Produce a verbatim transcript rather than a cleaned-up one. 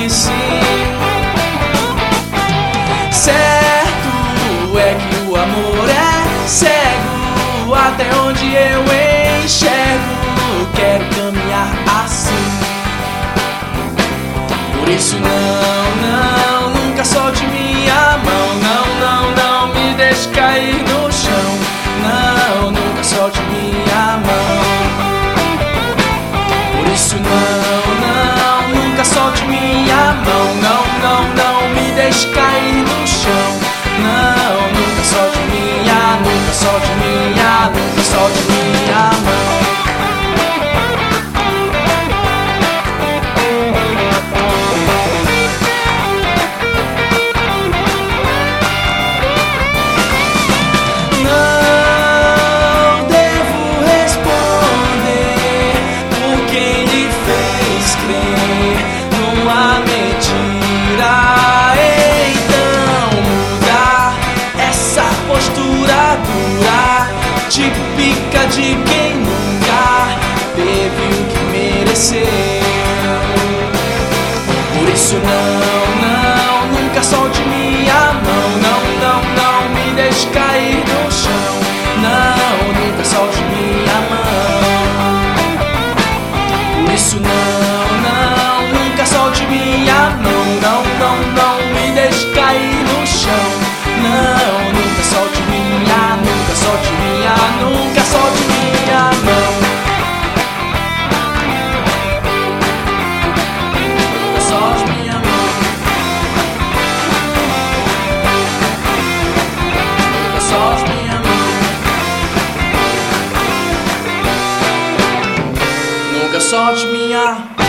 que sim. Certo é que o amor é cego, até onde eu enxergo, quero caminhar assim. Por isso não, não, nunca solte minha mão. Não, não, não me deixe cair no chão. Não, nunca solte minha mão. Por isso não, não, nunca solte minha mão. Não, não, não me deixe cair no chão. Não, nunca solte minha, nunca solte minha, nunca solte minha mão. Típica de quem nunca teve o que mereceu. Por isso não, não, nunca solte minha mão. Não, não, não me deixe cair no chão. Não, nunca solte minha mão. Por isso não, não, nunca solte minha mão. Não, não, não me deixe cair no chão. Não, nunca solte minha, nunca solte minha, nunca solte minha mão. Nunca solte minha mão. Nunca solte minha mão. Nunca solte minha